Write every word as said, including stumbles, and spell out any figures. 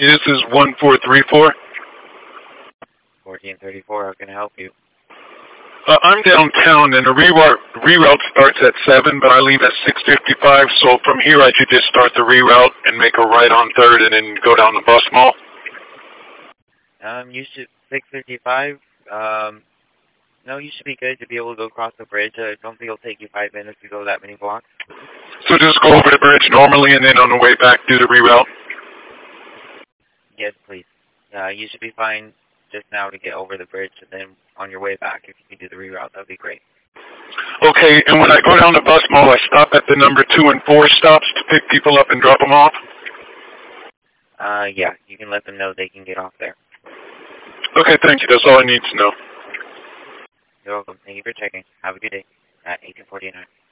This is one four three four. fourteen thirty-four, how can I help you? Uh, I'm downtown, and the reroute, reroute starts at seven, but I leave at six fifty-five, so from here I should just start the reroute and make a right on third and then go down the bus mall. Um, you should, six fifty-five, um, no, you should be good to be able to go across the bridge. I don't think it'll take you five minutes to go that many blocks. So just go over the bridge normally, and then on the way back do the reroute? Yes, please. Uh, you should be fine just now to get over the bridge, and then on your way back, if you can do the reroute, that would be great. Okay, and when I go down the bus mall, I stop at the number two and four stops to pick people up and drop them off? Uh, yeah, you can let them know they can get off there. Okay, thank you. That's all I need to know. You're welcome. Thank you for checking. Have a good day at eighteen forty-nine.